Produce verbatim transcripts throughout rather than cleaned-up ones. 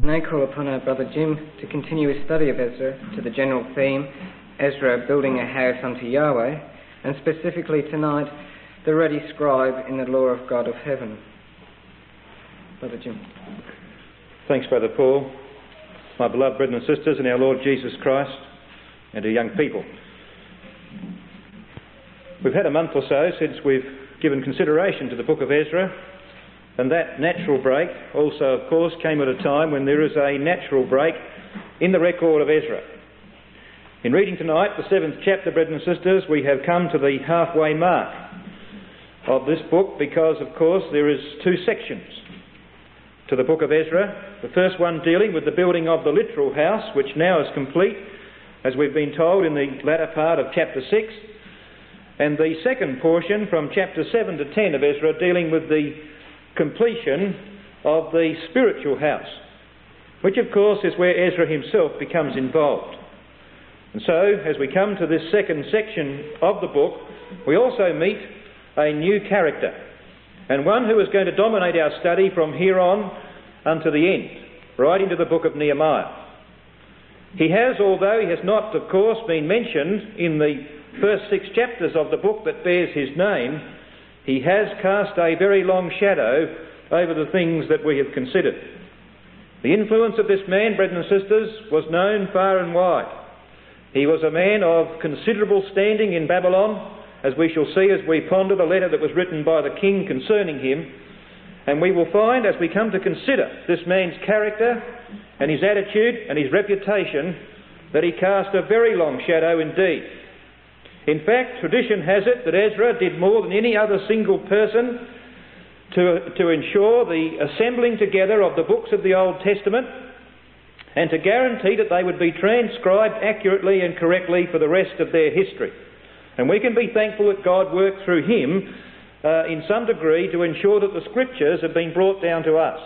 now call upon our brother Jim to continue his study of Ezra to the general theme, Ezra building a house unto Yahweh, and specifically tonight, the ready scribe in the law of God of heaven. Brother Jim. Thanks, Brother Paul. My beloved brethren and sisters in our Lord Jesus Christ, and to young people. We've had a month or so since we've given consideration to the book of Ezra, and that natural break also, of course, came at a time when there is a natural break in the record of Ezra. In reading tonight the seventh chapter, brethren and sisters, we have come to the halfway mark of this book because, of course, there is two sections to the book of Ezra. The first one dealing with the building of the literal house, which now is complete, as we've been told in the latter part of chapter six, and the second portion from chapter seven to ten of Ezra dealing with the completion of the spiritual house, which of course is where Ezra himself becomes involved. And so, as we come to this second section of the book, we also meet a new character, and one who is going to dominate our study from here on unto the end, right into the book of Nehemiah. He has, although he has not, of course, been mentioned in the first six chapters of the book that bears his name, he has cast a very long shadow over the things that we have considered. The influence of this man, brethren and sisters, was known far and wide. He was a man of considerable standing in Babylon, as we shall see as we ponder the letter that was written by the king concerning him. And we will find, as we come to consider this man's character and his attitude and his reputation, that he cast a very long shadow indeed. In fact, tradition has it that Ezra did more than any other single person to, to ensure the assembling together of the books of the Old Testament and to guarantee that they would be transcribed accurately and correctly for the rest of their history. And we can be thankful that God worked through him uh, in some degree to ensure that the scriptures have been brought down to us.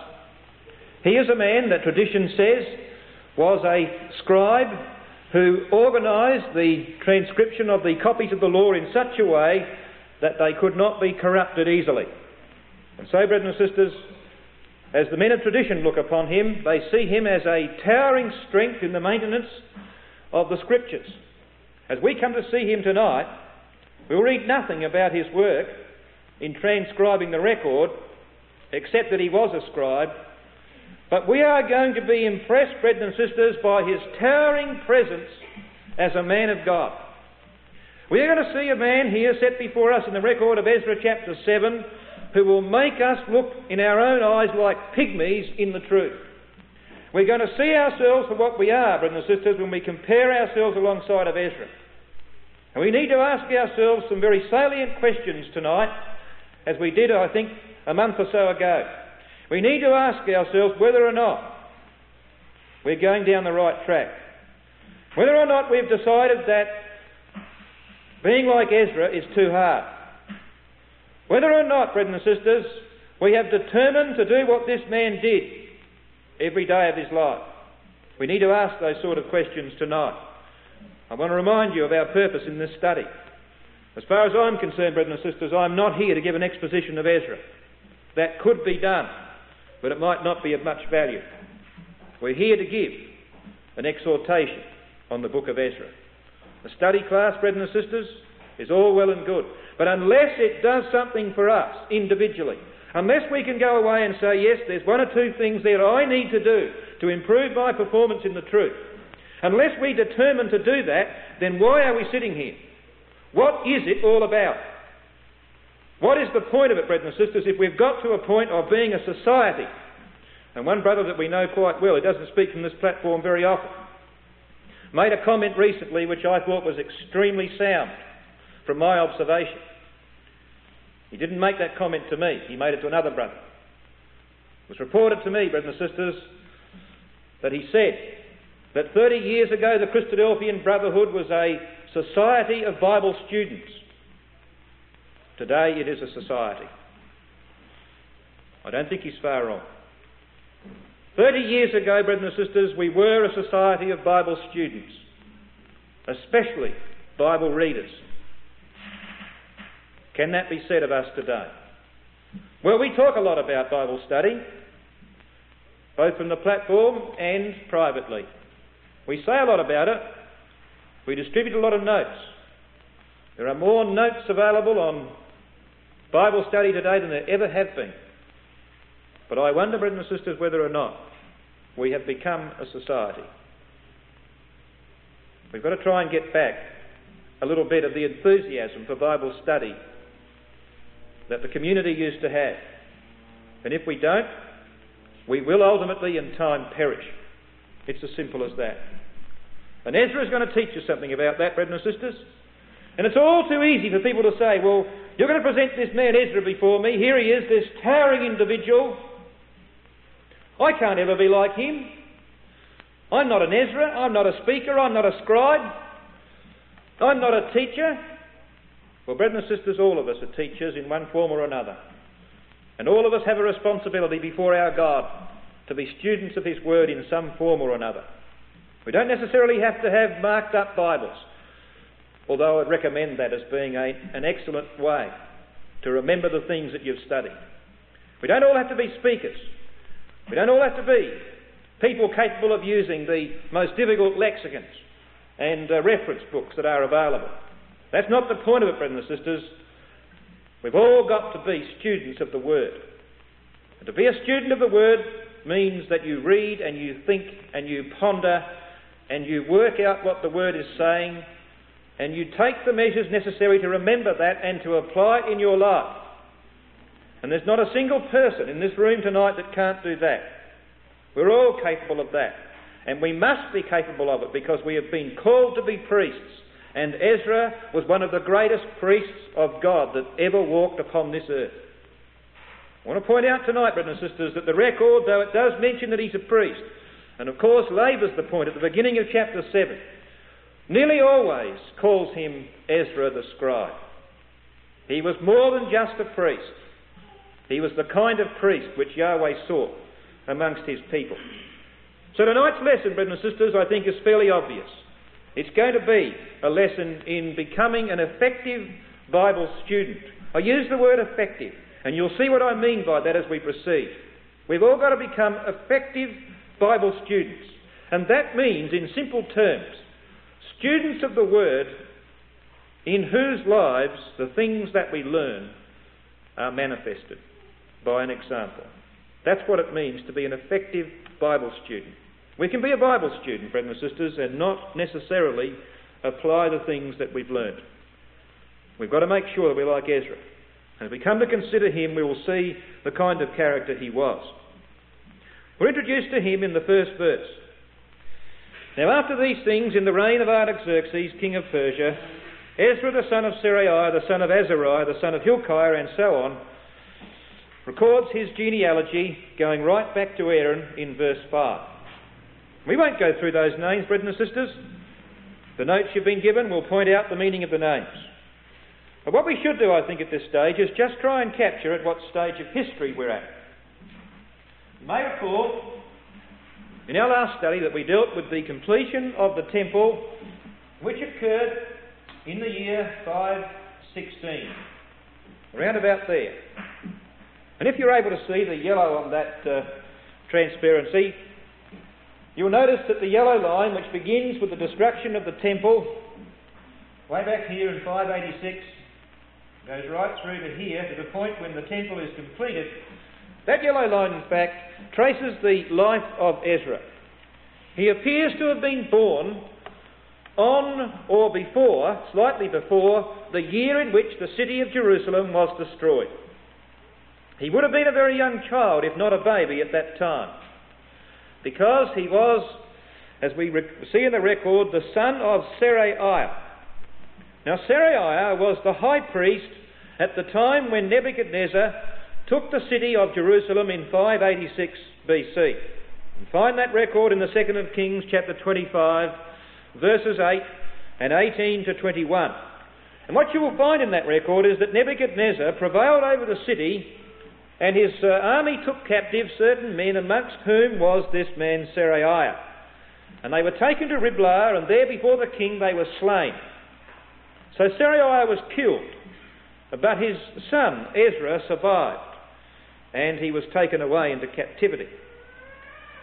He is a man that tradition says was a scribe who organised the transcription of the copies of the law in such a way that they could not be corrupted easily. And so, brethren and sisters, as the men of tradition look upon him, they see him as a towering strength in the maintenance of the scriptures. As we come to see him tonight, we'll read nothing about his work in transcribing the record, except that he was a scribe. But we are going to be impressed, brethren and sisters, by his towering presence as a man of God. We are going to see a man here set before us in the record of Ezra chapter seven who will make us look in our own eyes like pygmies in the truth. We're going to see ourselves for what we are, brethren and sisters, when we compare ourselves alongside of Ezra. And we need to ask ourselves some very salient questions tonight, as we did, I think, a month or so ago. We need to ask ourselves whether or not we're going down the right track. Whether or not we've decided that being like Ezra is too hard. Whether or not, brethren and sisters, we have determined to do what this man did every day of his life. We need to ask those sort of questions tonight. I want to remind you of our purpose in this study. As far as I'm concerned, brethren and sisters, I'm not here to give an exposition of Ezra. That could be done, but it might not be of much value. We're here to give an exhortation on the book of Ezra. The study class, brethren and sisters, is all well and good, but unless it does something for us individually, unless we can go away and say, yes, there's one or two things there I need to do to improve my performance in the truth, unless we determine to do that, then why are we sitting here? What is it all about? What is the point of it, brethren and sisters, if we've got to a point of being a society? And one brother that we know quite well, who doesn't speak from this platform very often, made a comment recently which I thought was extremely sound from my observation. He didn't make that comment to me, he made it to another brother. It was reported to me, brethren and sisters, that he said that thirty years ago the Christadelphian Brotherhood was a society of Bible students. Today it is a society. I don't think he's far wrong. Thirty years ago, brethren and sisters, we were a society of Bible students, especially Bible readers. Can that be said of us today? Well, we talk a lot about Bible study. both from the platform and privately. We say a lot about it. We distribute a lot of notes. There are more notes available on Bible study today than there ever have been. But I wonder, brothers and sisters, whether or not we have become a society. We've got to try and get back a little bit of the enthusiasm for Bible study that the community used to have. And if we don't, we will ultimately in time perish. It's as simple as that. And Ezra is going to teach us something about that, brothers and sisters. And it's all too easy for people to say, well, you're going to present this man Ezra before me. Here he is, this towering individual. I can't ever be like him. I'm not an Ezra. I'm not a speaker. I'm not a scribe. I'm not a teacher. Well, brothers and sisters, all of us are teachers in one form or another. And all of us have a responsibility before our God to be students of His Word in some form or another. We don't necessarily have to have marked up Bibles, although I'd recommend that as being a, an excellent way to remember the things that you've studied. We don't all have to be speakers. We don't all have to be people capable of using the most difficult lexicons and uh, reference books that are available. That's not the point of it, brothers and sisters. We've all got to be students of the Word. And to be a student of the Word means that you read and you think and you ponder and you work out what the Word is saying and you take the measures necessary to remember that and to apply it in your life. And there's not a single person in this room tonight that can't do that. We're all capable of that. And we must be capable of it because we have been called to be priests. And Ezra was one of the greatest priests of God that ever walked upon this earth. I want to point out tonight, brothers and sisters, that the record, though it does mention that he's a priest, and of course labours the point at the beginning of chapter seven, nearly always calls him Ezra the scribe. He was more than just a priest. He was the kind of priest which Yahweh sought amongst his people. So tonight's lesson, brothers and sisters, I think is fairly obvious. It's going to be a lesson in becoming an effective Bible student. I use the word effective, and you'll see what I mean by that as we proceed. We've all got to become effective Bible students, and that means, in simple terms, students of the Word in whose lives the things that we learn are manifested by an example. That's what it means to be an effective Bible student. We can be a Bible student, brothers and sisters, and not necessarily apply the things that we've learned. We've got to make sure that we're like Ezra. And if we come to consider him, we will see the kind of character he was. We're introduced to him in the first verse. Now, after these things, in the reign of Artaxerxes, king of Persia, Ezra the son of Seraiah, the son of Azariah, the son of Hilkiah, and so on, records his genealogy going right back to Aaron in verse five. We won't go through those names, brothers and sisters. The notes you've been given will point out the meaning of the names. But what we should do, I think, at this stage is just try and capture at what stage of history we're at. You may recall in our last study that we dealt with the completion of the temple, which occurred in the year five sixteen, around about there. And if you're able to see the yellow on that uh, transparency, you'll notice that the yellow line, which begins with the destruction of the temple, way back here in five eighty-six, goes right through to here, to the point when the temple is completed. That yellow line, in fact, traces the life of Ezra. He appears to have been born on or before, slightly before, the year in which the city of Jerusalem was destroyed. He would have been a very young child, if not a baby, at that time, because he was, as we see in the record, the son of Seraiah. Now, Seraiah was the high priest at the time when Nebuchadnezzar took the city of Jerusalem in five eighty-six B C. You find that record in the second of Kings, chapter twenty-five, verses eight and eighteen to twenty-one. And what you will find in that record is that Nebuchadnezzar prevailed over the city, and his uh, army took captive certain men, amongst whom was this man Seraiah. And they were taken to Riblah, and there before the king they were slain. So Seraiah was killed, but his son Ezra survived, and he was taken away into captivity.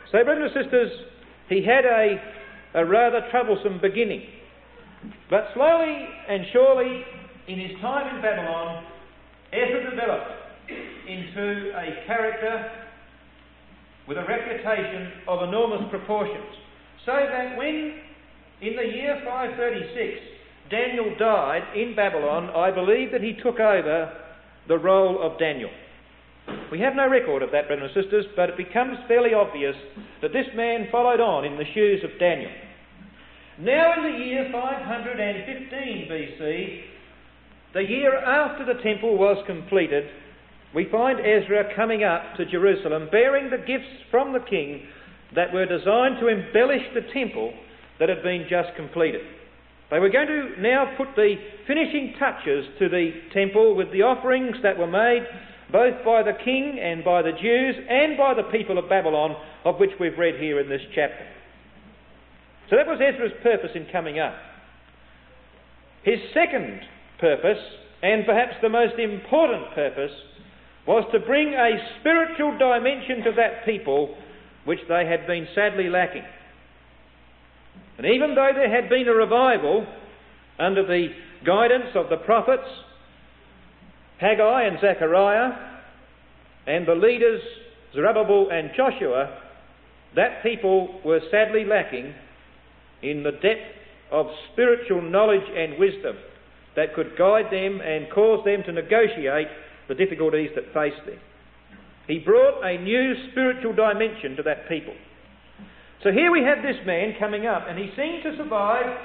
So, brothers and sisters, he had a, a rather troublesome beginning. But slowly and surely, in his time in Babylon, Ezra developed into a character with a reputation of enormous proportions. So that when, in the year five thirty-six, Daniel died in Babylon, I believe that he took over the role of Daniel. We have no record of that, brothers and sisters, but it becomes fairly obvious that this man followed on in the shoes of Daniel. Now in the year five fifteen B C, the year after the temple was completed, we find Ezra coming up to Jerusalem bearing the gifts from the king that were designed to embellish the temple that had been just completed. They were going to now put the finishing touches to the temple with the offerings that were made both by the king and by the Jews and by the people of Babylon, of which we've read here in this chapter. So that was Ezra's purpose in coming up. His second purpose, and perhaps the most important purpose, was to bring a spiritual dimension to that people which they had been sadly lacking. And even though there had been a revival under the guidance of the prophets, Haggai and Zechariah, and the leaders Zerubbabel and Joshua, that people were sadly lacking in the depth of spiritual knowledge and wisdom that could guide them and cause them to negotiate the difficulties that faced them. He brought a new spiritual dimension to that people. So here we have this man coming up, and he seemed to survive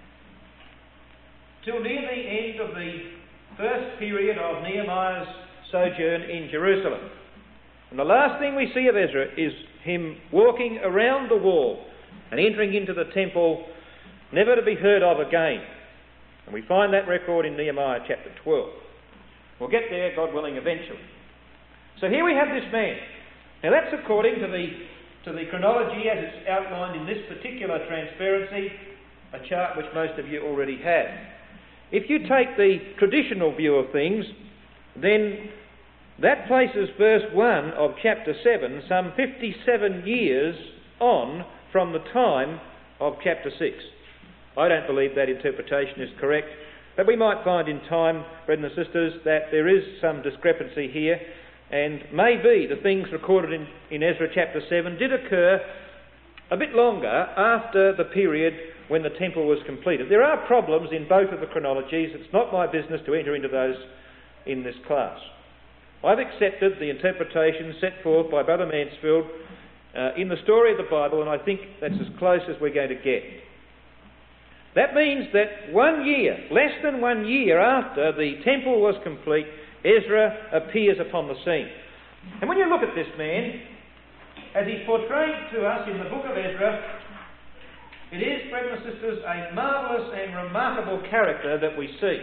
till near the end of the first period of Nehemiah's sojourn in Jerusalem. And the last thing we see of Ezra is him walking around the wall and entering into the temple, never to be heard of again. And we find that record in Nehemiah chapter twelve. We'll get there, God willing, eventually. So here we have this man. Now that's according to the, to the chronology as it's outlined in this particular transparency, a chart which most of you already have. If you take the traditional view of things, then that places verse one of chapter seven some fifty-seven years on from the time of chapter six. I don't believe that interpretation is correct, but we might find in time, brothers and sisters, that there is some discrepancy here, and maybe the things recorded in, in Ezra chapter seven did occur a bit longer after the period when the temple was completed. There are problems in both of the chronologies. It's not my business to enter into those in this class. I've accepted the interpretation set forth by Brother Mansfield uh, in the story of the Bible, and I think that's as close as we're going to get. That means that one year, less than one year after the temple was complete, Ezra appears upon the scene. And when you look at this man, as he's portrayed to us in the book of Ezra, it is, brothers and sisters, a marvellous and remarkable character that we see.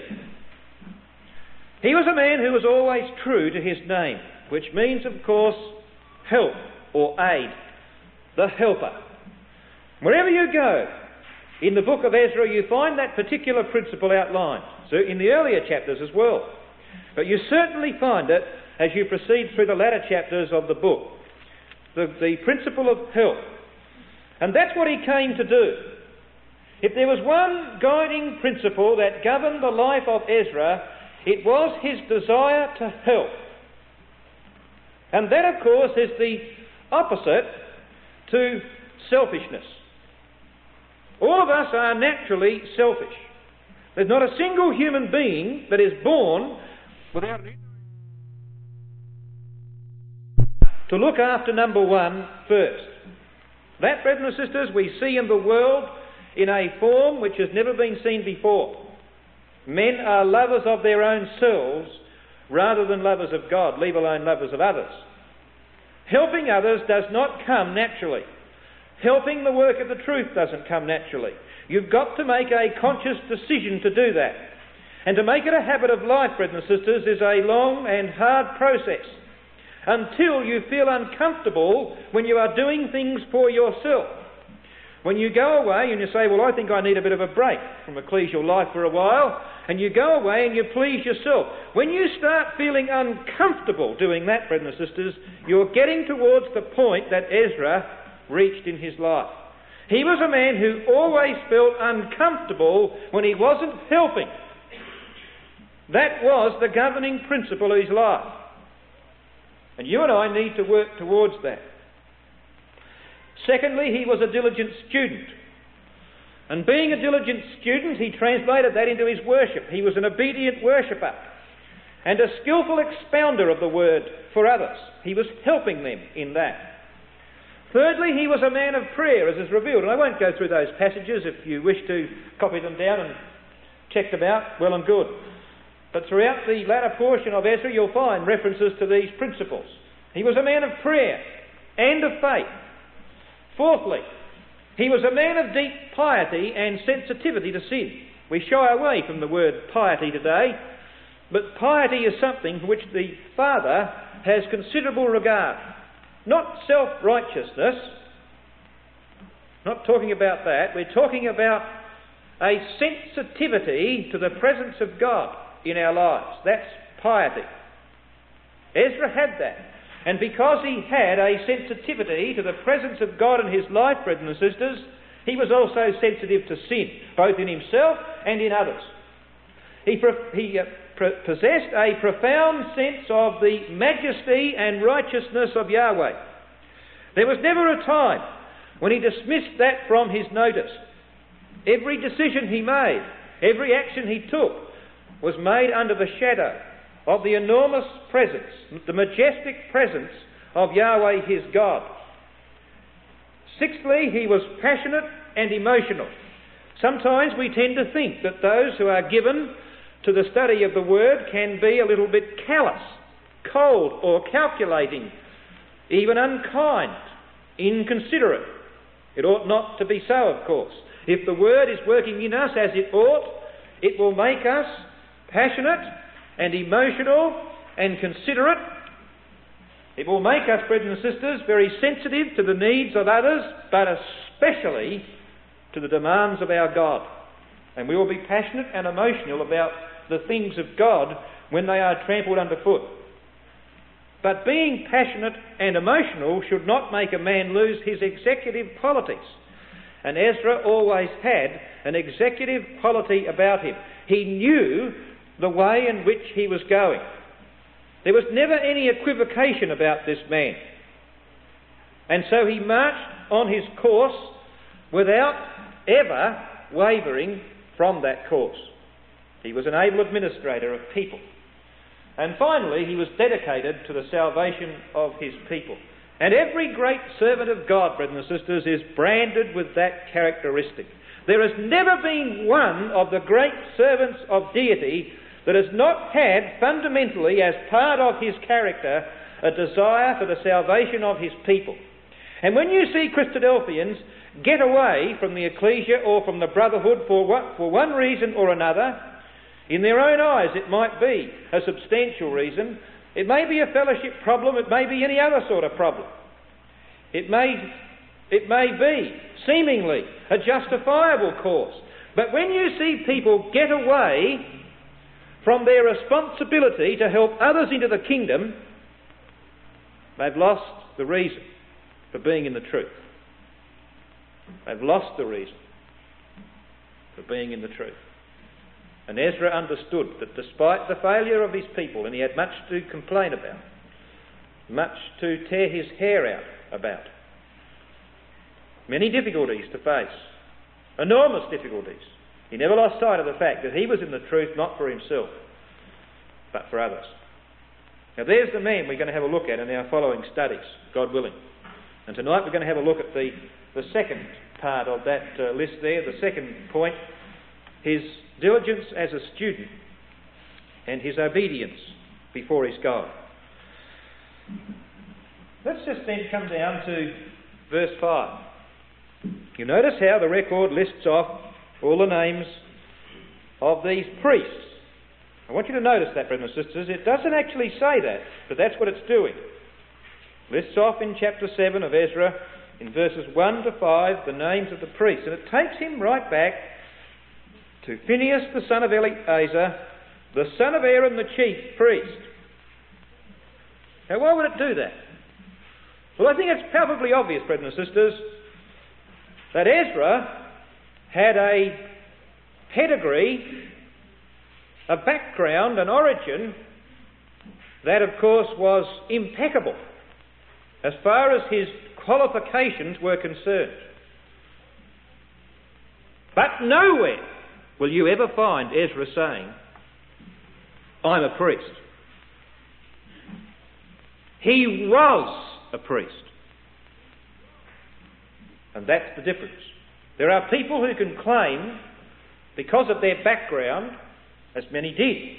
He was a man who was always true to his name, which means, of course, help or aid, the helper. Wherever you go in the book of Ezra, you find that particular principle outlined, so in the earlier chapters as well. But you certainly find it as you proceed through the latter chapters of the book, the, the principle of help. And that's what he came to do. If there was one guiding principle that governed the life of Ezra, it was his desire to help. And that, of course, is the opposite to selfishness. All of us are naturally selfish. There's not a single human being that is born without to look after number one first. That, brothers and sisters, we see in the world in a form which has never been seen before. Men are lovers of their own selves rather than lovers of God, leave alone lovers of others. Helping others does not come naturally. Helping the work of the truth doesn't come naturally. You've got to make a conscious decision to do that. And to make it a habit of life, brothers and sisters, is a long and hard process, until you feel uncomfortable when you are doing things for yourself. When you go away and you say, well, I think I need a bit of a break from ecclesial life for a while, and you go away and you please yourself. When you start feeling uncomfortable doing that, brothers and sisters, you're getting towards the point that Ezra reached in his life. He was a man who always felt uncomfortable when he wasn't helping. That was the governing principle of his life. And you and I need to work towards that. Secondly, he was a diligent student. And being a diligent student, he translated that into his worship. He was an obedient worshipper and a skillful expounder of the word for others. He was helping them in that. Thirdly, he was a man of prayer, as is revealed. And I won't go through those passages. If you wish to copy them down and check them out, well and good. But throughout the latter portion of Ezra, you'll find references to these principles. He was a man of prayer and of faith. Fourthly, he was a man of deep piety and sensitivity to sin. We shy away from the word piety today, but piety is something for which the Father has considerable regard. Not self-righteousness, not talking about that, we're talking about a sensitivity to the presence of God in our lives. That's piety. Ezra had that. And because he had a sensitivity to the presence of God in his life, brethren and sisters, he was also sensitive to sin, both in himself and in others. He, pro- he uh, pro- possessed a profound sense of the majesty and righteousness of Yahweh. There was never a time when he dismissed that from his notice. Every decision he made, every action he took, was made under the shadow of the enormous presence, the majestic presence of Yahweh his God. Sixthly, he was passionate and emotional. Sometimes we tend to think that those who are given to the study of the Word can be a little bit callous, cold or calculating, even unkind, inconsiderate. It ought not to be so, of course. If the Word is working in us as it ought, it will make us passionate and emotional and considerate. It will make us, brethren and sisters, very sensitive to the needs of others, but especially to the demands of our God. And we will be passionate and emotional about the things of God when they are trampled underfoot. But being passionate and emotional should not make a man lose his executive qualities. And Ezra always had an executive quality about him. He knew the way in which he was going. There was never any equivocation about this man. And so he marched on his course without ever wavering from that course. He was an able administrator of people. And finally, he was dedicated to the salvation of his people. And every great servant of God, brethren and sisters, is branded with that characteristic. There has never been one of the great servants of deity that has not had fundamentally as part of his character a desire for the salvation of his people. And when you see Christadelphians get away from the ecclesia or from the brotherhood for what, for one reason or another, in their own eyes it might be a substantial reason, it may be a fellowship problem, it may be any other sort of problem. It may, it may be, seemingly, a justifiable cause. But when you see people get away from their responsibility to help others into the kingdom, they've lost the reason for being in the truth. They've lost the reason for being in the truth. And Ezra understood that despite the failure of his people, and he had much to complain about, much to tear his hair out about, many difficulties to face, enormous difficulties, he never lost sight of the fact that he was in the truth not for himself, but for others. Now there's the man we're going to have a look at in our following studies, God willing. And tonight we're going to have a look at the, the second part of that uh, list there, the second point, his diligence as a student and his obedience before his God. Let's just then come down to verse five. You notice how the record lists off all the names of these priests. I want you to notice that, brothers and sisters. It doesn't actually say that, but that's what it's doing. Lists off in chapter seven of Ezra, in verses one to five, the names of the priests. And it takes him right back to Phinehas the son of Eleazar, the son of Aaron the chief priest. Now why would it do that? Well, I think it's palpably obvious, brethren and sisters, that Ezra had a pedigree, a background, an origin that, of course, was impeccable as far as his qualifications were concerned. But nowhere will you ever find Ezra saying, I'm a priest. He was a priest. And that's the difference. There are people who can claim, because of their background, as many did,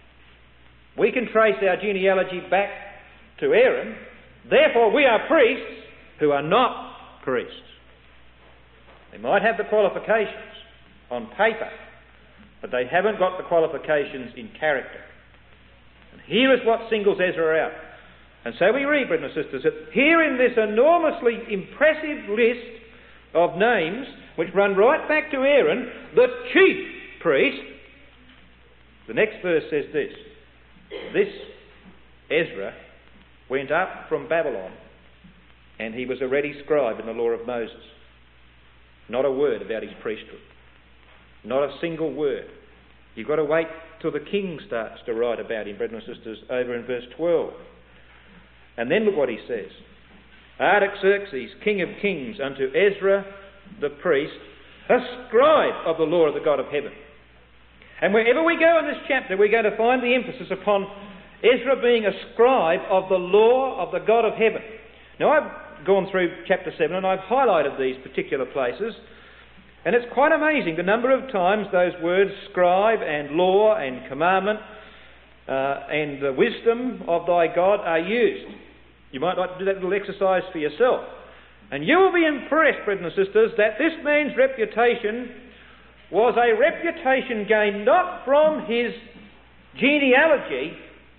we can trace our genealogy back to Aaron, therefore we are priests who are not priests. They might have the qualifications on paper, but they haven't got the qualifications in character. And here is what singles Ezra out. And so we read, brethren and sisters, that here in this enormously impressive list of names, which run right back to Aaron, the chief priest, the next verse says this: this Ezra went up from Babylon, and he was a ready scribe in the law of Moses. Not a word about his priesthood. Not a single word. You've got to wait till the king starts to write about him, brethren and sisters, over in verse twelve. And then look what he says. Artaxerxes, king of kings, unto Ezra the priest, a scribe of the law of the God of heaven. And wherever we go in this chapter, we're going to find the emphasis upon Ezra being a scribe of the law of the God of heaven. Now, I've gone through chapter seven and I've highlighted these particular places, and it's quite amazing the number of times those words scribe and law and commandment uh, and the wisdom of thy God are used. You might like to do that little exercise for yourself. And you will be impressed, brethren and sisters, that this man's reputation was a reputation gained not from his genealogy,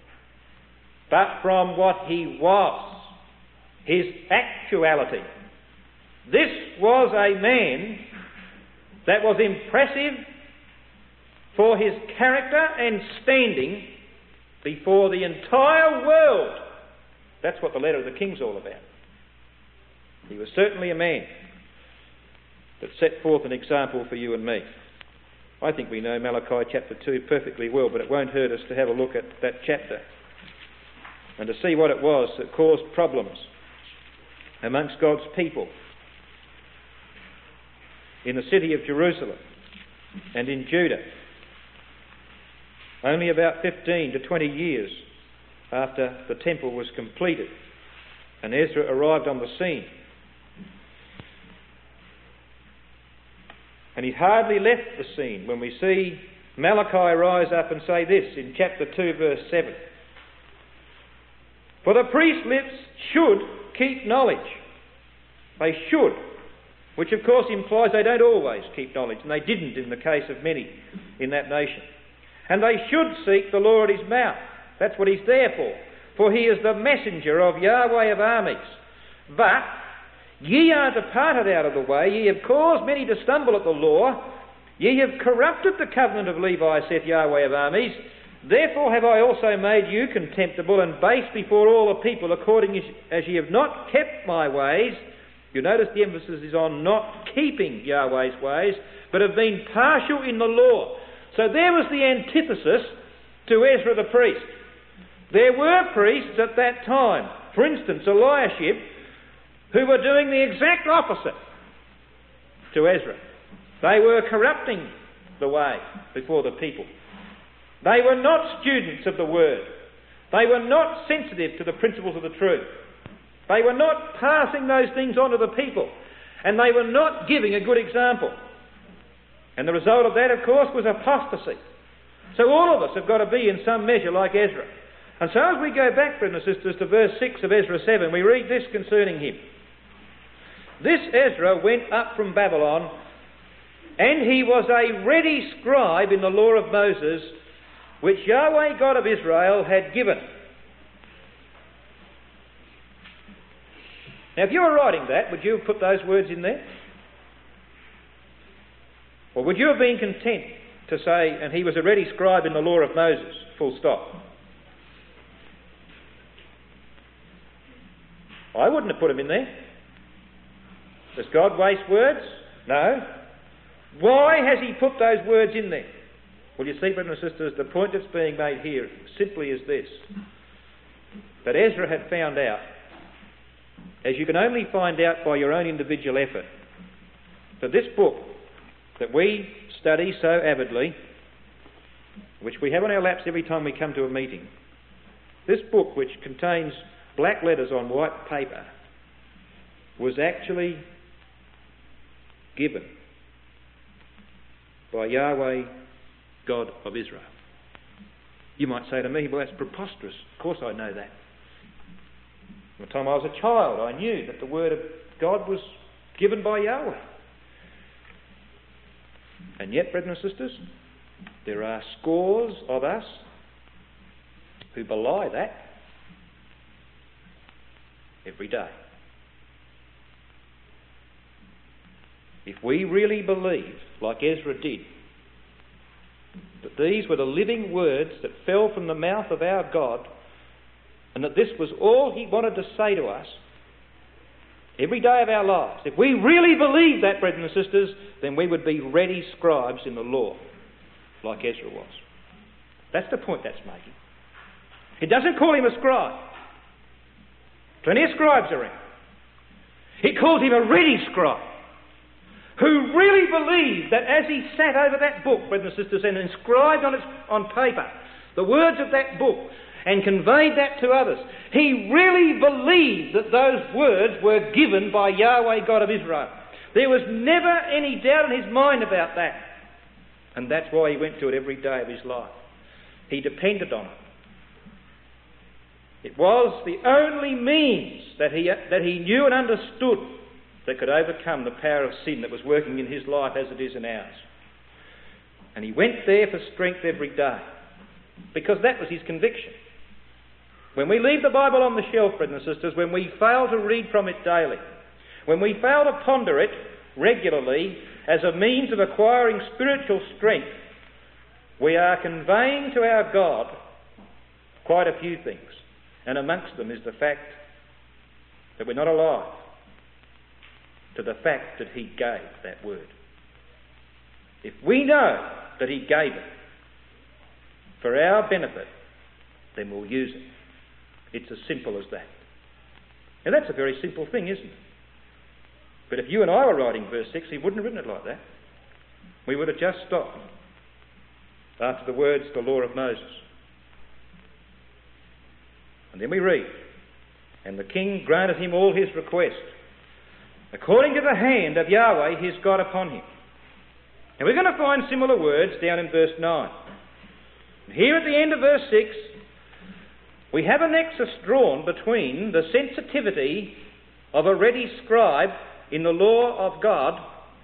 but from what he was, his actuality. This was a man that was impressive for his character and standing before the entire world. That's what the letter of the King's all about. He was certainly a man that set forth an example for you and me. I think we know Malachi chapter two perfectly well, but it won't hurt us to have a look at that chapter and to see what it was that caused problems amongst God's people in the city of Jerusalem and in Judah, only about fifteen to twenty years after the temple was completed and Ezra arrived on the scene. And he'd hardly left the scene when we see Malachi rise up and say this in chapter two verse seven. For the priest's lips should keep knowledge. They should. Which of course implies they don't always keep knowledge, and they didn't in the case of many in that nation. And they should seek the law at his mouth. That's what he's there for. For he is the messenger of Yahweh of armies. But ye are departed out of the way, ye have caused many to stumble at the law, ye have corrupted the covenant of Levi, saith Yahweh of armies. Therefore have I also made you contemptible and base before all the people, according as ye have not kept my ways. You notice the emphasis is on not keeping Yahweh's ways, but have been partial in the law. So there was the antithesis to Ezra the priest. There were priests at that time, for instance Eliashib, who were doing the exact opposite to Ezra. They were corrupting the way before the people. They were not students of the word. They were not sensitive to the principles of the truth. They were not passing those things on to the people, and they were not giving a good example. And the result of that, of course, was apostasy. So all of us have got to be in some measure like Ezra. And so as we go back, brothers and sisters, to verse six of Ezra seven, we read this concerning him. This Ezra went up from Babylon, and he was a ready scribe in the law of Moses, which Yahweh God of Israel had given. Now, if you were writing that, would you have put those words in there? Or would you have been content to say, and he was a ready scribe in the law of Moses, full stop? I wouldn't have put them in there. Does God waste words? No. Why has he put those words in there? Well, you see, brothers and sisters, the point that's being made here simply is this. That Ezra had found out, as you can only find out by your own individual effort, that this book that we study so avidly, which we have on our laps every time we come to a meeting, this book, which contains black letters on white paper, was actually given by Yahweh, God of Israel. You might say to me, well, that's preposterous. Of course I know that. From the time I was a child, I knew that the word of God was given by Yahweh. And yet, brethren and sisters, there are scores of us who belie that every day. If we really believe, like Ezra did, that these were the living words that fell from the mouth of our God, and that this was all he wanted to say to us every day of our lives, if we really believe that, brethren and sisters, then we would be ready scribes in the law, like Ezra was. That's the point that's making. It doesn't call him a scribe. Plenty of scribes around. It calls him a ready scribe, who really believed that as he sat over that book, brothers and sisters, and inscribed on, its, on paper the words of that book and conveyed that to others, he really believed that those words were given by Yahweh, God of Israel. There was never any doubt in his mind about that. And that's why he went to it every day of his life. He depended on it. It was the only means that he, that he knew and understood that could overcome the power of sin that was working in his life as it is in ours. And he went there for strength every day, because that was his conviction. When we leave the Bible on the shelf, brothers and sisters, when we fail to read from it daily, when we fail to ponder it regularly as a means of acquiring spiritual strength, we are conveying to our God quite a few things. And amongst them is the fact that we're not alive to the fact that he gave that word. If we know that he gave it for our benefit, then we'll use it. It's as simple as that. And that's a very simple thing, isn't it? But if you and I were writing verse six, he wouldn't have written it like that. We would have just stopped after the words, the law of Moses. And then we read, and the king granted him all his request, according to the hand of Yahweh his God upon him. And we're going to find similar words down in verse nine. And here at the end of verse six, we have a nexus drawn between the sensitivity of a ready scribe in the law of God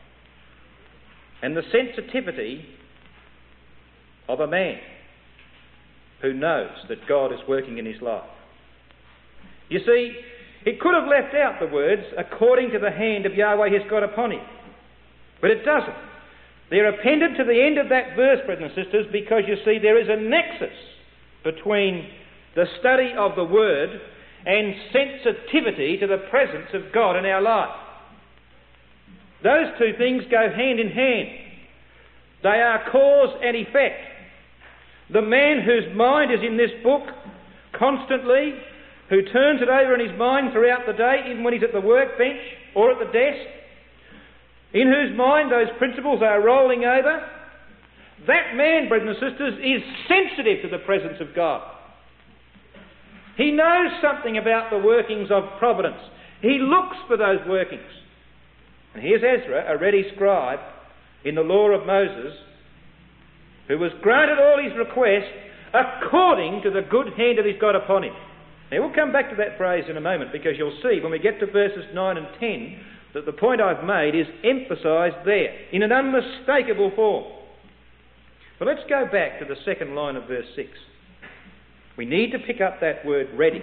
and the sensitivity of a man who knows that God is working in his life. You see, it could have left out the words, according to the hand of Yahweh his God upon him. But it doesn't. They're appended to the end of that verse, brothers and sisters, because you see there is a nexus between the study of the Word and sensitivity to the presence of God in our life. Those two things go hand in hand. They are cause and effect. The man whose mind is in this book constantly, who turns it over in his mind throughout the day, even when he's at the workbench or at the desk, in whose mind those principles are rolling over, that man, brothers and sisters, is sensitive to the presence of God. He knows something about the workings of providence. He looks for those workings. And here's Ezra, a ready scribe in the law of Moses, who was granted all his requests according to the good hand of his God upon him. Now we'll come back to that phrase in a moment, because you'll see when we get to verses nine and ten that the point I've made is emphasised there in an unmistakable form. But let's go back to the second line of verse six. We need to pick up that word ready.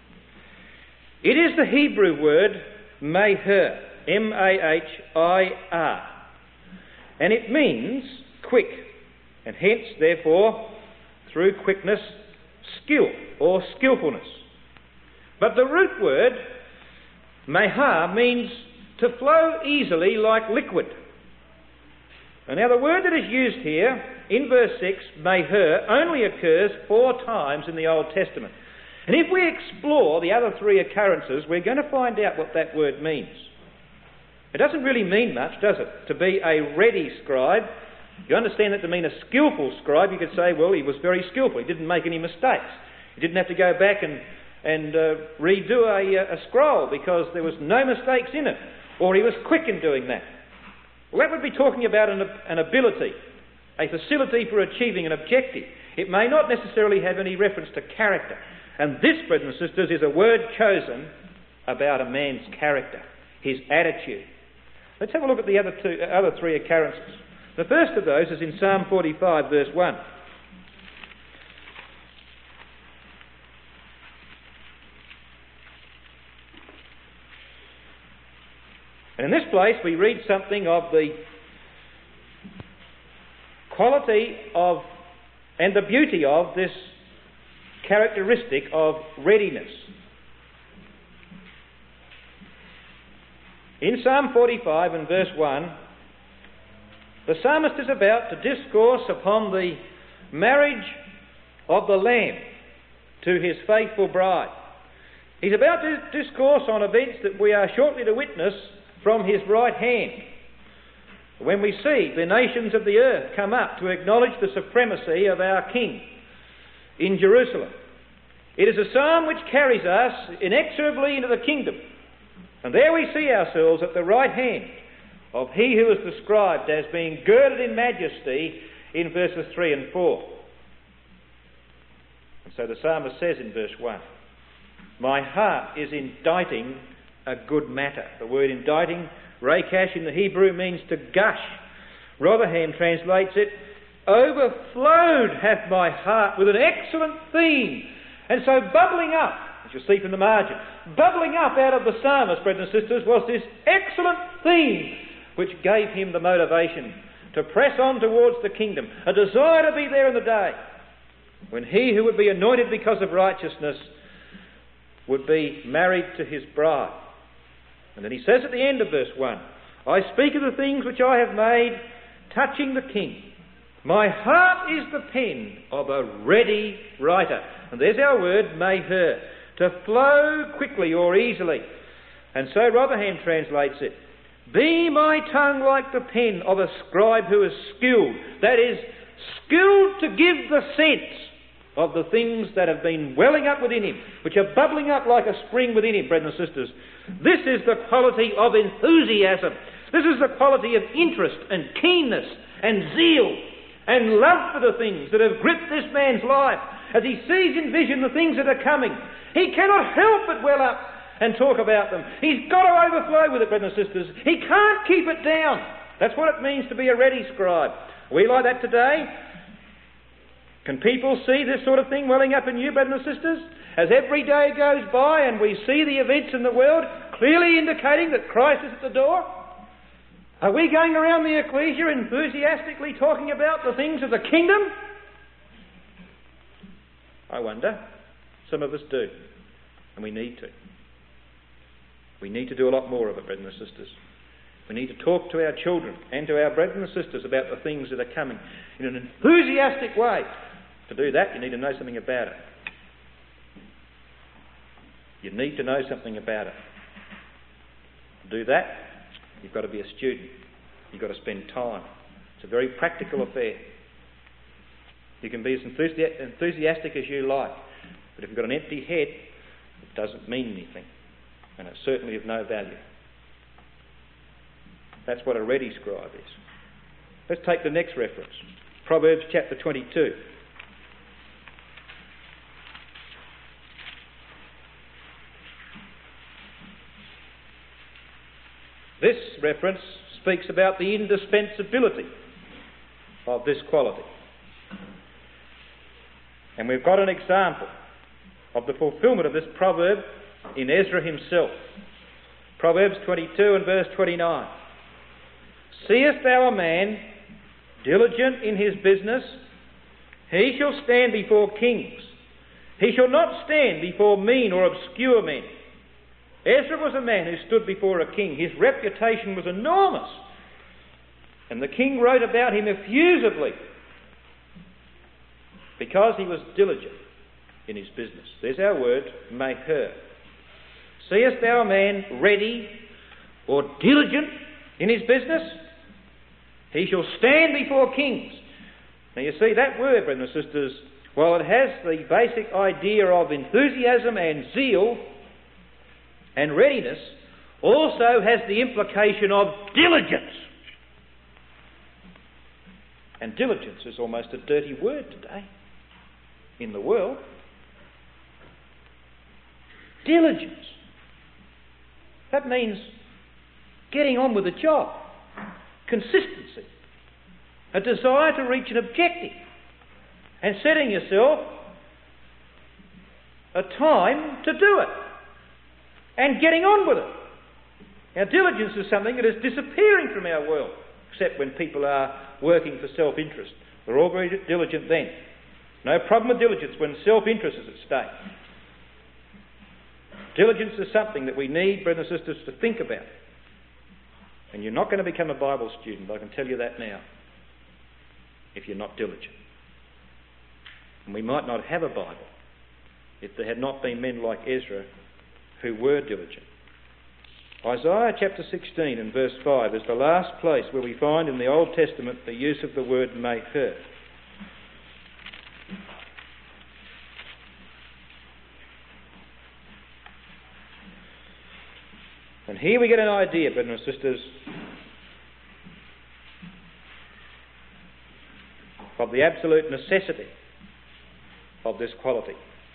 It is the Hebrew word mahir, M A H I R, and it means quick, and hence, therefore, through quickness, skill or skillfulness. But the root word Meha means to flow easily like liquid. And now the word that is used here in verse six, meher, only occurs four times in the Old Testament. And if we explore the other three occurrences, we're going to find out what that word means. It doesn't really mean much, does it? To be a ready scribe. You understand that to mean a skillful scribe, you could say, well, he was very skillful. He didn't make any mistakes. He didn't have to go back and, and uh, redo a, a scroll because there was no mistakes in it. Or he was quick in doing that. Well, that would be talking about an, an ability, a facility for achieving an objective. It may not necessarily have any reference to character. And this, brothers and sisters, is a word chosen about a man's character, his attitude. Let's have a look at the other two, other three occurrences. The first of those is in Psalm forty-five, verse one. And in this place we read something of the quality of and the beauty of this characteristic of readiness. In Psalm forty-five and verse one, the psalmist is about to discourse upon the marriage of the Lamb to his faithful bride. He's about to discourse on events that we are shortly to witness from his right hand, when we see the nations of the earth come up to acknowledge the supremacy of our King in Jerusalem. It is a psalm which carries us inexorably into the kingdom, and there we see ourselves at the right hand of he who is described as being girded in majesty in verses three and four. And so the psalmist says in verse one, my heart is inditing a good matter. The word inditing, rakash in the Hebrew, means to gush. Rotherham translates it, overflowed hath my heart with an excellent theme. And so bubbling up, as you'll see from the margin, bubbling up out of the psalmist, brothers and sisters, was this excellent theme which gave him the motivation to press on towards the kingdom, a desire to be there in the day when he who would be anointed because of righteousness would be married to his bride. And then he says at the end of verse one, I speak of the things which I have made touching the king. My heart is the pen of a ready writer. And there's our word, meher, to flow quickly or easily. And so Rotherham translates it, be my tongue like the pen of a scribe who is skilled. That is, skilled to give the sense of the things that have been welling up within him, which are bubbling up like a spring within him, brothers and sisters. This is the quality of enthusiasm. This is the quality of interest and keenness and zeal and love for the things that have gripped this man's life. As he sees in vision the things that are coming, he cannot help but well up and talk about them. He's got to overflow with it, brothers and sisters. He can't keep it down. That's what it means to be a ready scribe. Are we like that today? Can people see this sort of thing welling up in you, brothers and sisters? As every day goes by and we see the events in the world clearly indicating that Christ is at the door? Are we going around the ecclesia enthusiastically talking about the things of the kingdom? I wonder. Some of us do. And we need to. We need to do a lot more of it, brothers and sisters. We need to talk to our children and to our brothers and sisters about the things that are coming in an enthusiastic way. To do that, you need to know something about it. You need to know something about it. To do that, you've got to be a student. You've got to spend time. It's a very practical affair. You can be as enthusi- enthusiastic as you like, but if you've got an empty head, it doesn't mean anything, and it's certainly of no value. That's what a ready scribe is. Let's take the next reference. Proverbs chapter twenty-two. This reference speaks about the indispensability of this quality. And we've got an example of the fulfilment of this proverb in Ezra himself. Proverbs twenty-two and verse twenty-nine. Seest thou a man diligent in his business? He shall stand before kings. He shall not stand before mean or obscure men. Ezra was a man who stood before a king. His reputation was enormous. And the king wrote about him effusively because he was diligent in his business. There's our word, meher. Seest thou a man ready or diligent in his business? He shall stand before kings. Now you see, that word, brothers and sisters, while it has the basic idea of enthusiasm and zeal and readiness, also has the implication of diligence. And diligence is almost a dirty word today in the world. Diligence. That means getting on with the job. Consistency. A desire to reach an objective. And setting yourself a time to do it. And getting on with it. Now, diligence is something that is disappearing from our world, except when people are working for self-interest. They're all very diligent then. No problem with diligence when self-interest is at stake. Diligence is something that we need, brothers and sisters, to think about. And you're not going to become a Bible student, I can tell you that now, if you're not diligent. And we might not have a Bible if there had not been men like Ezra who were diligent. Isaiah chapter sixteen and verse five is the last place where we find in the Old Testament the use of the word meher. And here we get an idea, brothers and sisters, of the absolute necessity of this quality.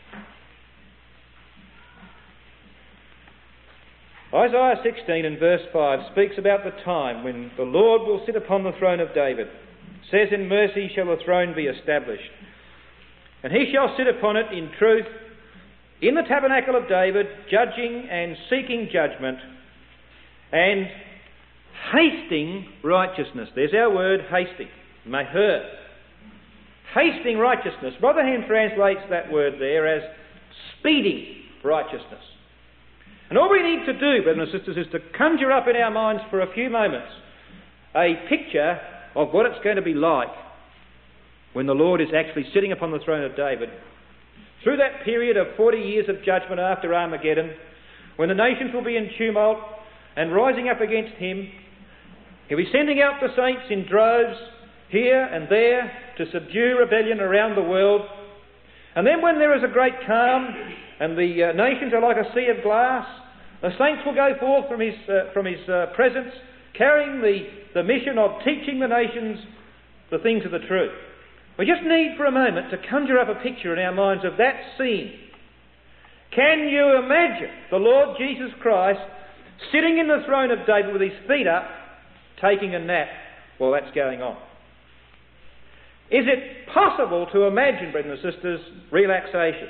Isaiah sixteen and verse five speaks about the time when the Lord will sit upon the throne of David. It says, in mercy shall the throne be established. And he shall sit upon it in truth, in the tabernacle of David, judging and seeking judgment, and hasting righteousness. There's our word, hasting. Meher. Hasting righteousness. Rotherham translates that word there as speeding righteousness. And all we need to do, brothers and sisters, is to conjure up in our minds for a few moments a picture of what it's going to be like when the Lord is actually sitting upon the throne of David. Through that period of forty years of judgment after Armageddon, when the nations will be in tumult and rising up against him, he'll be sending out the saints in droves here and there to subdue rebellion around the world. And then when there is a great calm and the uh, nations are like a sea of glass, the saints will go forth from his, uh, from his uh, presence, carrying the, the mission of teaching the nations the things of the truth. We just need for a moment to conjure up a picture in our minds of that scene. Can you imagine the Lord Jesus Christ sitting in the throne of David with his feet up, taking a nap while that's going on? Is it possible to imagine, brothers and sisters, relaxation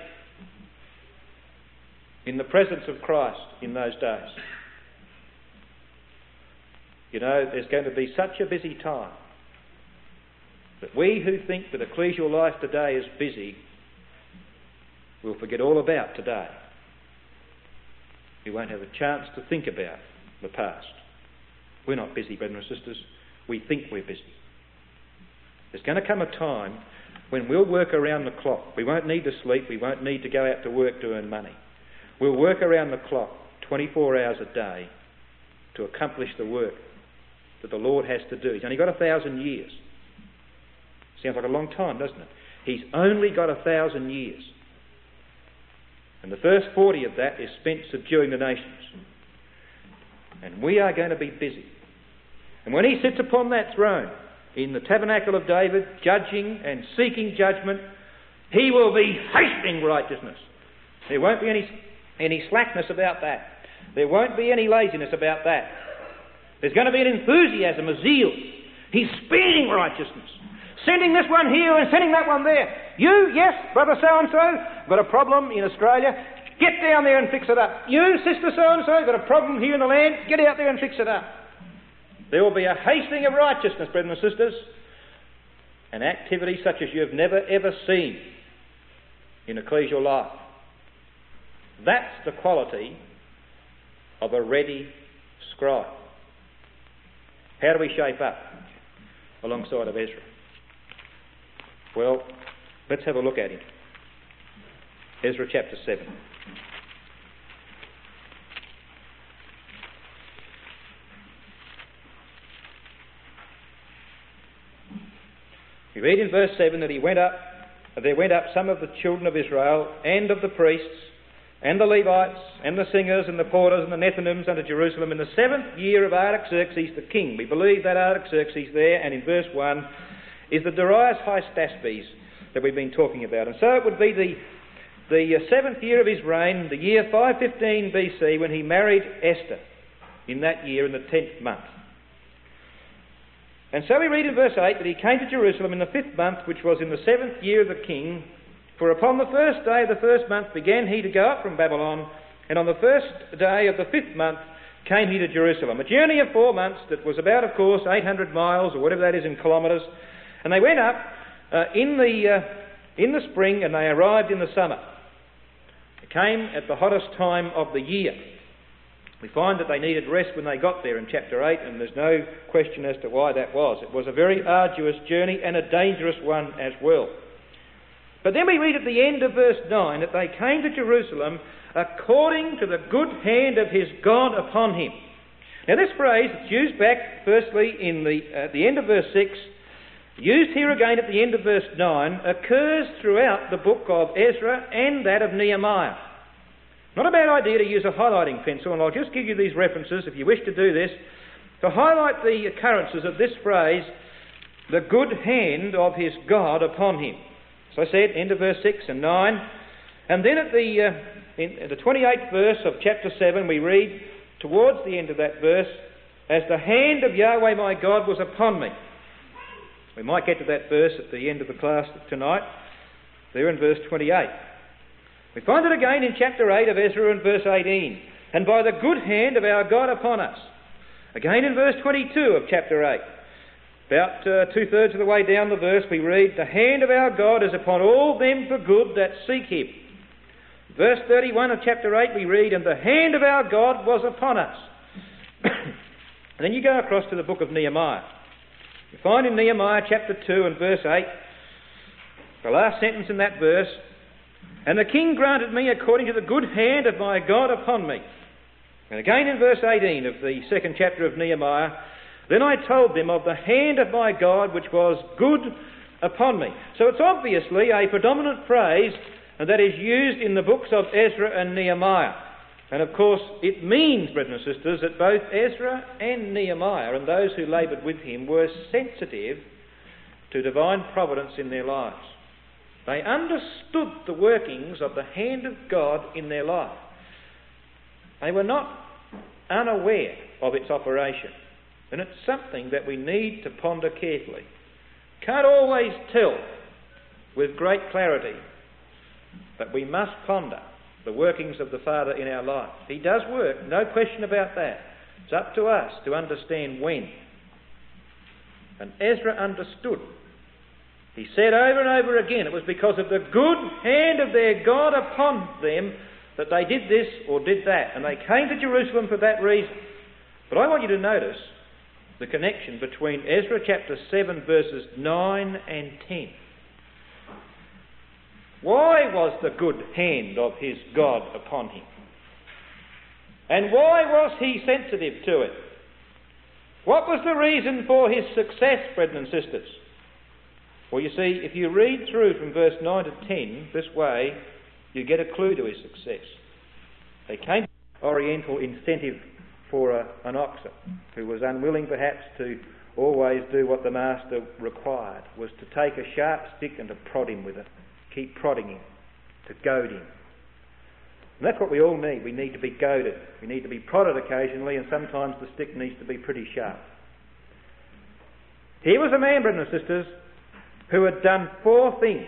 in the presence of Christ in those days? You know, there's going to be such a busy time that we who think that ecclesial life today is busy will forget all about today. We won't have a chance to think about the past. We're not busy, brothers and sisters. We think we're busy. There's going to come a time when we'll work around the clock. We won't need to sleep. We won't need to go out to work to earn money. We'll work around the clock twenty-four hours a day to accomplish the work that the Lord has to do. He's only got a thousand years. Sounds like a long time, doesn't it? He's only got a thousand years. And the first forty of that is spent subduing the nations. And we are going to be busy. And when he sits upon that throne in the tabernacle of David, judging and seeking judgment, he will be hasting righteousness. There won't be any, any slackness about that. There won't be any laziness about that. There's going to be an enthusiasm, a zeal. He's speeding righteousness. Sending this one here and sending that one there. You, yes, brother so-and-so, got a problem in Australia. Get down there and fix it up. You, sister so-and-so, got a problem here in the land. Get out there and fix it up. There will be a hastening of righteousness, brothers and sisters. An activity such as you have never ever seen in ecclesial life. That's the quality of a ready scribe. How do we shape up alongside of Ezra? Well, let's have a look at him. Ezra chapter seven. We read in verse seven that he went up, there went up some of the children of Israel and of the priests and the Levites and the singers and the porters and the Nethinims unto Jerusalem in the seventh year of Artaxerxes the king. We believe that Artaxerxes there, and in verse one, is the Darius Hystaspes that we've been talking about. And so it would be the, the seventh year of his reign, the year five fifteen B C, when he married Esther in that year in the tenth month. And so we read in verse eight that he came to Jerusalem in the fifth month, which was in the seventh year of the king. For upon the first day of the first month began he to go up from Babylon, and on the first day of the fifth month came he to Jerusalem. A journey of four months that was about, of course, eight hundred miles, or whatever that is in kilometres. And they went up uh, in, the, uh, in the spring, and they arrived in the summer. They came at the hottest time of the year. We find that they needed rest when they got there in chapter eight, and there's no question as to why that was. It was a very arduous journey and a dangerous one as well. But then we read at the end of verse nine that they came to Jerusalem according to the good hand of his God upon him. Now this phrase, it's used back firstly in the, at the end of verse six, used here again at the end of verse nine, occurs throughout the book of Ezra and that of Nehemiah. Not a bad idea to use a highlighting pencil, and I'll just give you these references if you wish to do this, to highlight the occurrences of this phrase, the good hand of his God upon him. So I said, end of verse six and nine. And then at the, uh, in the twenty-eighth verse of chapter seven, we read towards the end of that verse, as the hand of Yahweh my God was upon me. We might get to that verse at the end of the class tonight, there in verse twenty-eight. We find it again in chapter eight of Ezra and verse eighteen. And by the good hand of our God upon us. Again in verse twenty-two of chapter eight. About uh, two-thirds of the way down the verse we read, the hand of our God is upon all them for good that seek him. Verse thirty-one of chapter eight we read, and the hand of our God was upon us. And then you go across to the book of Nehemiah. You find in Nehemiah chapter two and verse eight, the last sentence in that verse, and the king granted me according to the good hand of my God upon me. And again in verse eighteen of the second chapter of Nehemiah, then I told them of the hand of my God which was good upon me. So it's obviously a predominant phrase that is used in the books of Ezra and Nehemiah. And of course it means, brethren and sisters, that both Ezra and Nehemiah and those who laboured with him were sensitive to divine providence in their lives. They understood the workings of the hand of God in their life. They were not unaware of its operation. And it's something that we need to ponder carefully. Can't always tell with great clarity, but we must ponder the workings of the Father in our life. He does work, no question about that. It's up to us to understand when. And Ezra understood. He said over and over again, it was because of the good hand of their God upon them that they did this or did that. And they came to Jerusalem for that reason. But I want you to notice the connection between Ezra chapter seven verses nine and ten. Why was the good hand of his God upon him? And why was he sensitive to it? What was the reason for his success, brethren and sisters? Well, you see, if you read through from verse nine to ten this way, you get a clue to his success. They came to Oriental incentive for a, an oxer who was unwilling perhaps to always do what the master required, was to take a sharp stick and to prod him with it, keep prodding him, to goad him. And that's what we all need. We need to be goaded. We need to be prodded occasionally, and sometimes the stick needs to be pretty sharp. Here was a man, brethren and sisters, who had done four things.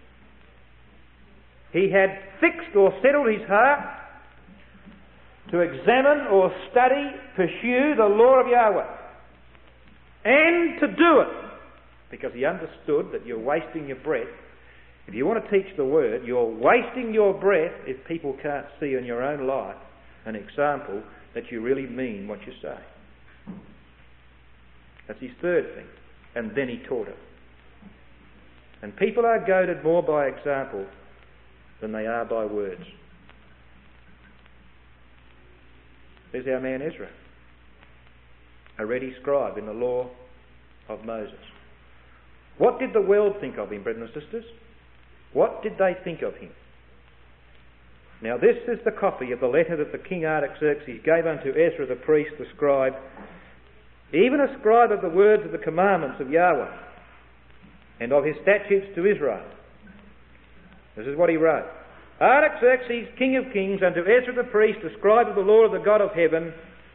He had fixed or settled his heart to examine or study, pursue the law of Yahweh, and to do it, because he understood that you're wasting your breath. If you want to teach the word, you're wasting your breath if people can't see in your own life an example that you really mean what you say. That's his third thing. And then he taught it. And people are goaded more by example than they are by words. There's our man Ezra, a ready scribe in the law of Moses. What did the world think of him, brethren and sisters? What did they think of him? Now this is the copy of the letter that the King Artaxerxes gave unto Ezra the priest, the scribe, even a scribe of the words of the commandments of Yahweh, and of his statutes to Israel. This is what he wrote. Artaxerxes, king of kings, unto Ezra the priest, the scribe of the law of the God of heaven,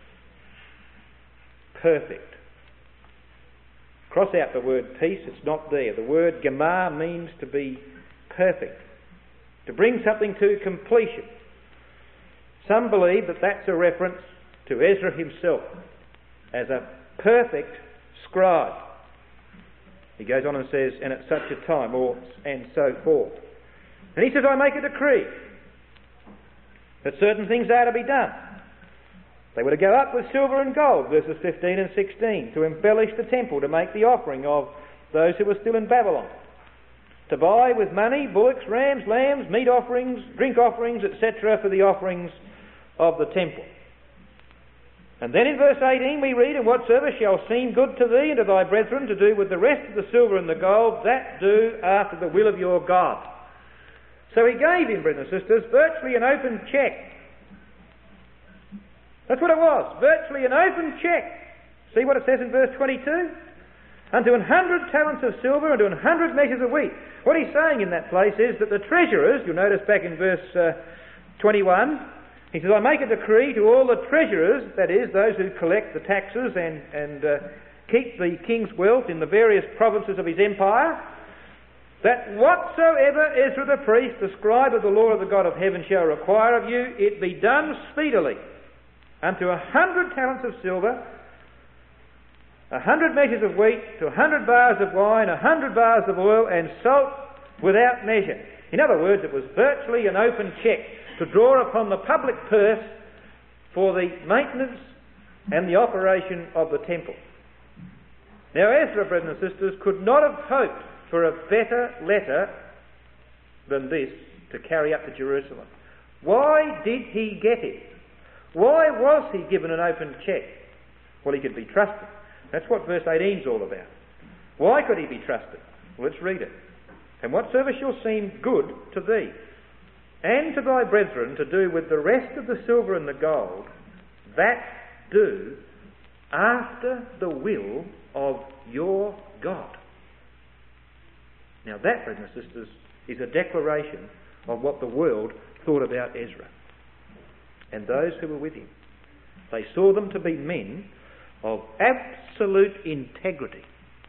perfect. Cross out the word peace, it's not there. The word gemar means to be perfect, to bring something to completion. Some believe that that's a reference to Ezra himself as a perfect scribe. He goes on and says, and at such a time, or and so forth. And he says, I make a decree that certain things are to be done. They were to go up with silver and gold, verses fifteen and sixteen, to embellish the temple, to make the offering of those who were still in Babylon, to buy with money bullocks, rams, lambs, meat offerings, drink offerings, et cetera, for the offerings of the temple. And then in verse eighteen we read, and whatsoever shall seem good to thee and to thy brethren to do with the rest of the silver and the gold, that do after the will of your God. So he gave him, brethren and sisters, virtually an open cheque. That's what it was, virtually an open cheque. See what it says in verse twenty-two? Unto an hundred talents of silver and to an hundred measures of wheat. What he's saying in that place is that the treasurers, you'll notice back in verse uh, twenty-one, he says, I make a decree to all the treasurers, that is, those who collect the taxes and, and uh, keep the king's wealth in the various provinces of his empire, that whatsoever Ezra the priest, the scribe of the law of the God of heaven, shall require of you, it be done speedily, unto a hundred talents of silver, a hundred measures of wheat, to a hundred bars of wine, a hundred bars of oil, and salt without measure. In other words, it was virtually an open cheque to draw upon the public purse for the maintenance and the operation of the temple. Now Ezra, brethren and sisters, could not have hoped for a better letter than this to carry up to Jerusalem. Why did he get it? Why was he given an open cheque? Well, he could be trusted. That's what verse eighteen is all about. Why could he be trusted? Well, let's read it. And whatsoever shall seem good to thee, and to thy brethren to do with the rest of the silver and the gold, that do after the will of your God. Now that, brothers and sisters, is a declaration of what the world thought about Ezra and those who were with him. They saw them to be men of absolute integrity.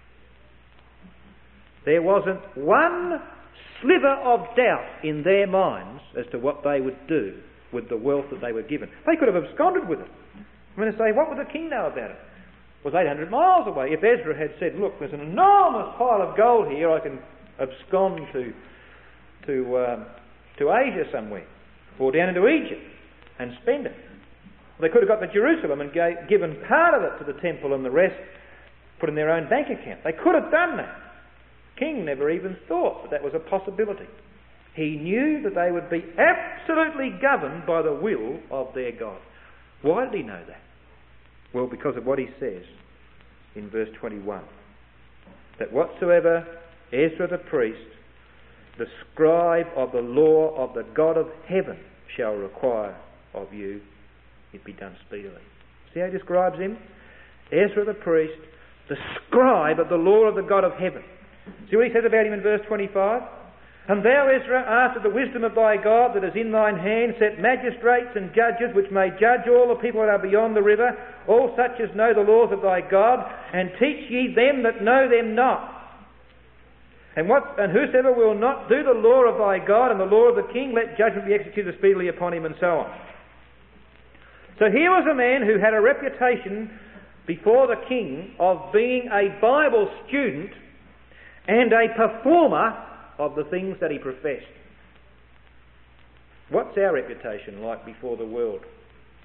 There wasn't one sliver of doubt in their minds as to what they would do with the wealth that they were given. They could have absconded with it. I'm going to say, what would the king know about it? It was eight hundred miles away. If Ezra had said, look, there's an enormous pile of gold here, I can abscond to to um, to Asia somewhere, or down into Egypt and spend it. They could have got to Jerusalem and gave, given part of it to the temple and the rest put in their own bank account. They could have done that. King never even thought that that was a possibility. He knew that they would be absolutely governed by the will of their God. Why did he know that? Well, because of what he says in verse twenty-one. That whatsoever Ezra the priest, the scribe of the law of the God of heaven, shall require of you, it be done speedily. See how he describes him? Ezra the priest, the scribe of the law of the God of heaven. See what he says about him in verse twenty-five? And thou, Ezra, after the wisdom of thy God that is in thine hand, set magistrates and judges which may judge all the people that are beyond the river, all such as know the laws of thy God, and teach ye them that know them not. And what and whosoever will not do the law of thy God and the law of the king, let judgment be executed speedily upon him, and so on. So here was a man who had a reputation before the king of being a Bible student and a performer of the things that he professed. What's our reputation like before the world?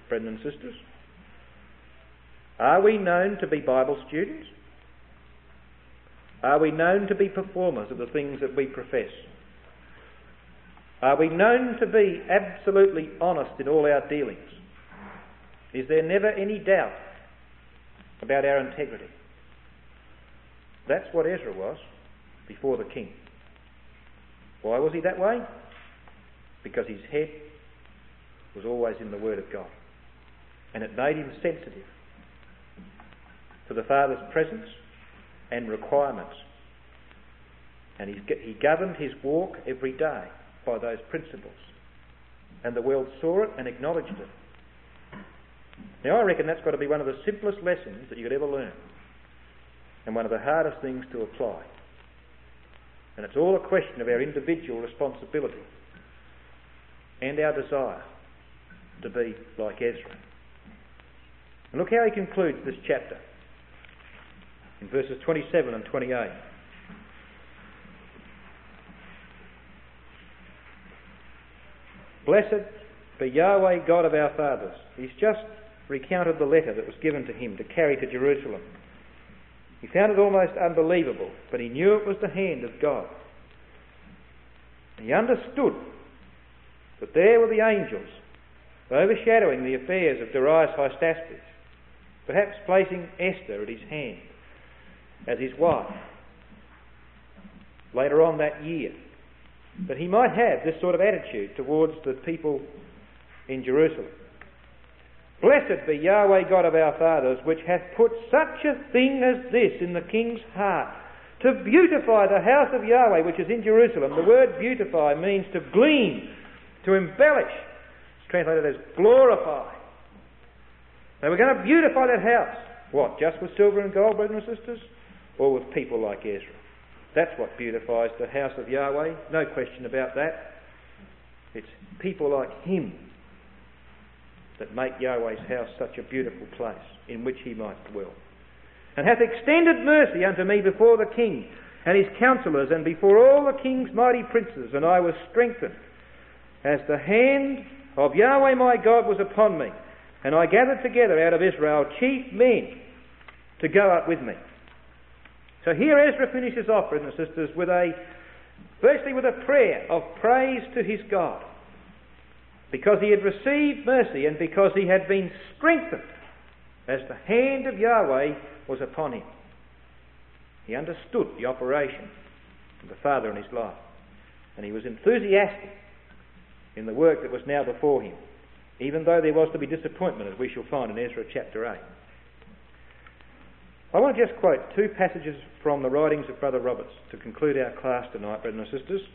brethren and sisters? Are we known to be Bible students? Are we known to be performers of the things that we profess? Are we known to be absolutely honest in all our dealings? Is there never any doubt about our integrity? That's what Ezra was before the king. Why was he that way? Because his head was always in the Word of God. And it made him sensitive to the Father's presence and requirements. And he, he governed his walk every day by those principles. And the world saw it and acknowledged it. Now I reckon that's got to be one of the simplest lessons that you could ever learn. And one of the hardest things to apply. And it's all a question of our individual responsibility and our desire to be like Ezra. And look how he concludes this chapter in verses twenty-seven and twenty-eight. Blessed be Yahweh God of our fathers. He's just recounted the letter that was given to him to carry to Jerusalem. He found it almost unbelievable, but he knew it was the hand of God. He understood that there were the angels overshadowing the affairs of Darius Hystaspes, perhaps placing Esther at his hand as his wife later on that year. But he might have this sort of attitude towards the people in Jerusalem. Blessed be Yahweh God of our fathers, which hath put such a thing as this in the king's heart, to beautify the house of Yahweh which is in Jerusalem. The word beautify means to glean, to embellish. It's translated as glorify. Now we're going to beautify that house. What, just with silver and gold, brothers and sisters? Or with people like Ezra? That's what beautifies the house of Yahweh. No question about that. It's people like him that make Yahweh's house such a beautiful place in which he might dwell. And hath extended mercy unto me before the king and his counsellors and before all the king's mighty princes, and I was strengthened as the hand of Yahweh my God was upon me, and I gathered together out of Israel chief men to go up with me. So here Ezra finishes off, brothers and sisters, with a, firstly with a prayer of praise to his God, because he had received mercy and because he had been strengthened as the hand of Yahweh was upon him. He understood the operation of the Father in his life, and he was enthusiastic in the work that was now before him, even though there was to be disappointment, as we shall find in Ezra chapter eight. I want to just quote two passages from the writings of Brother Roberts to conclude our class tonight, brothers and sisters.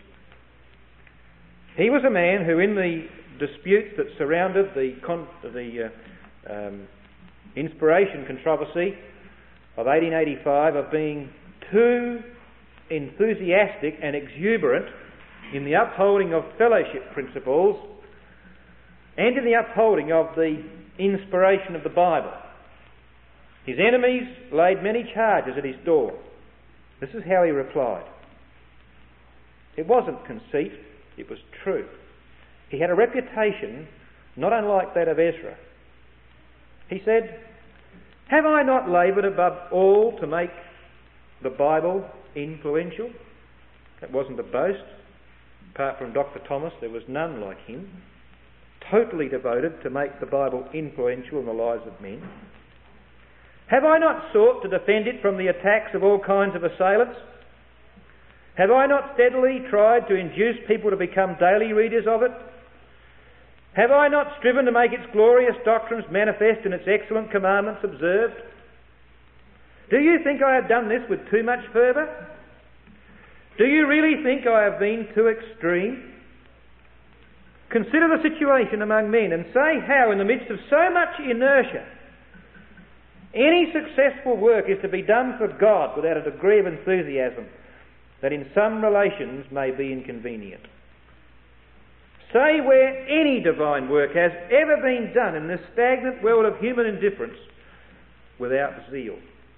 He was a man who, in the disputes that surrounded the, con- the uh, um, inspiration controversy of eighteen eighty-five, of being too enthusiastic and exuberant in the upholding of fellowship principles and in the upholding of the inspiration of the Bible. His enemies laid many charges at his door. This is how he replied. It wasn't conceit, it was true. He had a reputation not unlike that of Ezra. He said, "Have I not laboured above all to make the Bible influential?" That wasn't a boast. Apart from Doctor Thomas, there was none like him, totally devoted to make the Bible influential in the lives of men. "Have I not sought to defend it from the attacks of all kinds of assailants? Have I not steadily tried to induce people to become daily readers of it? Have I not striven to make its glorious doctrines manifest and its excellent commandments observed? Do you think I have done this with too much fervour? Do you really think I have been too extreme? Consider the situation among men and say how, in the midst of so much inertia, any successful work is to be done for God without a degree of enthusiasm that in some relations may be inconvenient. Say where any divine work has ever been done in this stagnant world of human indifference without zeal.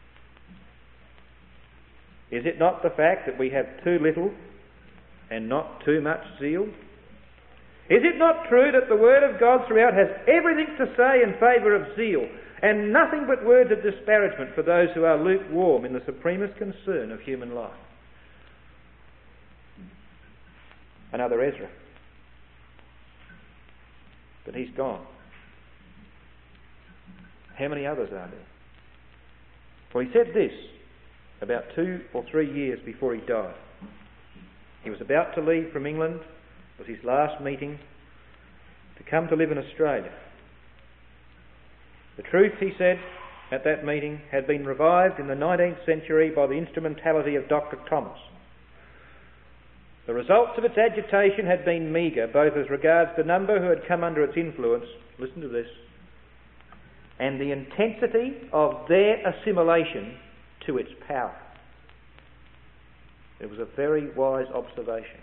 Is it not the fact that we have too little and not too much zeal? Is it not true that the Word of God throughout has everything to say in favour of zeal, and nothing but words of disparagement for those who are lukewarm in the supremest concern of human life? Another Ezra. But he's gone. How many others are there? Well, he said this about two or three years before he died. He was about to leave from England. It was his last meeting, to come to live in Australia. The truth, he said, at that meeting had been revived in the nineteenth century by the instrumentality of Doctor Thomas. The results of its agitation had been meagre, both as regards the number who had come under its influence, listen to this, and the intensity of their assimilation to its power. It was a very wise observation.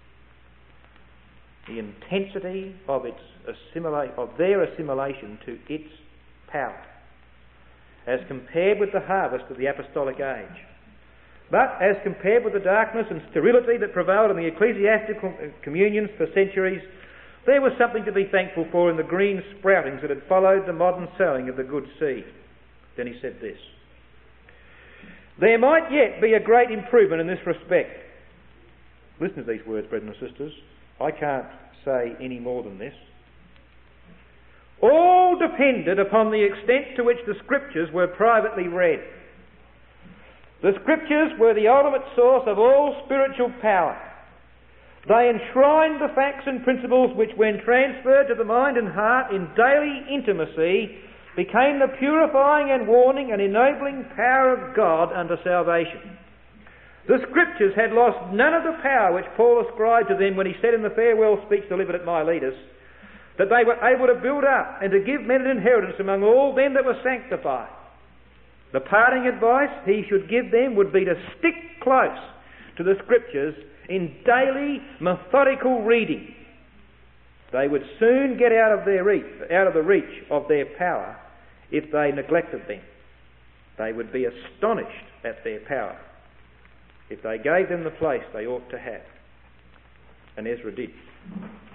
The intensity of its assimilate of their assimilation to its power, as compared with the harvest of the apostolic age. But as compared with the darkness and sterility that prevailed in the ecclesiastical communions for centuries, there was something to be thankful for in the green sproutings that had followed the modern sowing of the good seed. Then he said this: there might yet be a great improvement in this respect. Listen to these words, brethren and sisters. I can't say any more than this. All depended upon the extent to which the Scriptures were privately read. The Scriptures were the ultimate source of all spiritual power. They enshrined the facts and principles which, when transferred to the mind and heart in daily intimacy, became the purifying and warning and enabling power of God unto salvation. The Scriptures had lost none of the power which Paul ascribed to them when he said in the farewell speech delivered at Miletus that they were able to build up and to give men an inheritance among all them that were sanctified. The parting advice he should give them would be to stick close to the Scriptures in daily methodical reading. They would soon get out of their reach, out of the reach of their power if they neglected them. They would be astonished at their power if they gave them the place they ought to have. And Ezra did.